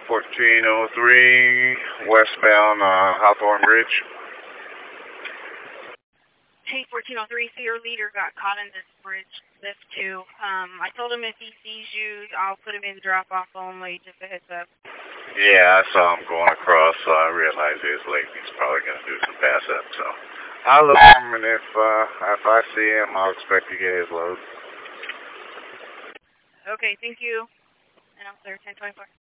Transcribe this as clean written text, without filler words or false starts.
1403 westbound Hawthorne Bridge. Hey, 1403, so your leader got caught in this bridge, lift 2. I told him if he sees you, I'll put him in drop-off only, just a heads up. Yeah, I saw him going across, so I realized he was late. He's probably going to do some pass-up, so I'll look for him, and if I see him, I'll expect to get his load. Okay, thank you. And I'm there, 1024.